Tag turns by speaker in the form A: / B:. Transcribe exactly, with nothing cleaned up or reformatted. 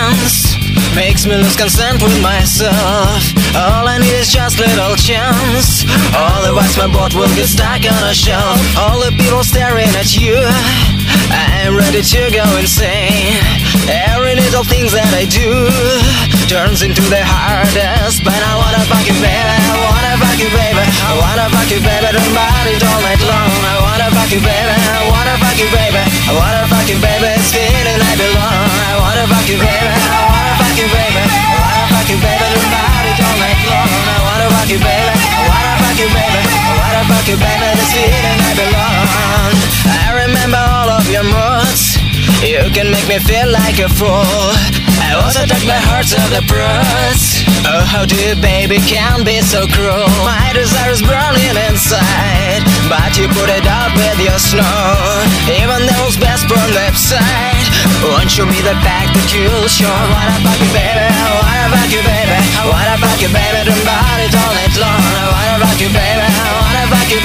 A: once makes me lose consent with myself. All I need is just little chance, otherwise my boat will get stuck on a shelf. All the people staring at you, I'm ready to go insane. Every little thing that I do turns into the hardest. But I wanna fuck you, baby, I wanna fuck you, baby, I wanna fuck you, baby, don't bite it all night long. I wanna fuck you, baby, I wanna fuck you, baby, I wanna fuck you, baby, it's feeling I belong. I wanna fuck you, baby, I wanna fuck you, baby, I wanna fuck you, baby, don't bite it all night long. I wanna fuck you, baby, I wanna fuck you, baby, I wanna fuck you, baby, this feeling I belong. I remember all of your moods, you can make me feel like a fool. I also took my heart to the prudes. Oh, how do you, baby, can be so cruel? My desire is burning inside, but you put it out with your snow. Even those best burn website won't show me the fact that you'll show. I wanna fuck you, baby, I wanna fuck you, baby, I wanna fuck you, baby, don't bite it all night long. I wanna fuck you, baby, I wanna fuck you,